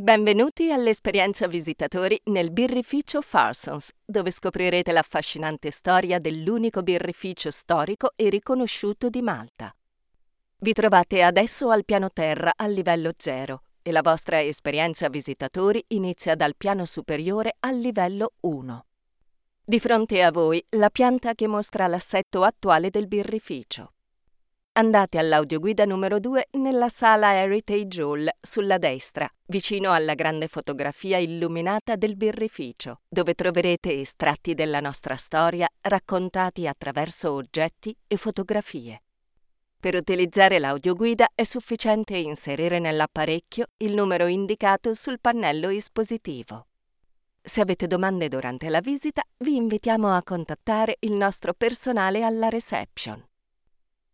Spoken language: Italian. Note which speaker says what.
Speaker 1: Benvenuti all'esperienza visitatori nel birrificio Farsons, dove scoprirete l'affascinante storia dell'unico birrificio storico e riconosciuto di Malta. Vi trovate adesso al piano terra al livello 0 e la vostra esperienza visitatori inizia dal piano superiore al livello 1. Di fronte a voi la pianta che mostra l'assetto attuale del birrificio. Andate all'audioguida numero 2 nella sala Heritage Hall sulla destra, vicino alla grande fotografia illuminata del birrificio, dove troverete estratti della nostra storia raccontati attraverso oggetti e fotografie. Per utilizzare l'audioguida è sufficiente inserire nell'apparecchio il numero indicato sul pannello espositivo. Se avete domande durante la visita, vi invitiamo a contattare il nostro personale alla reception.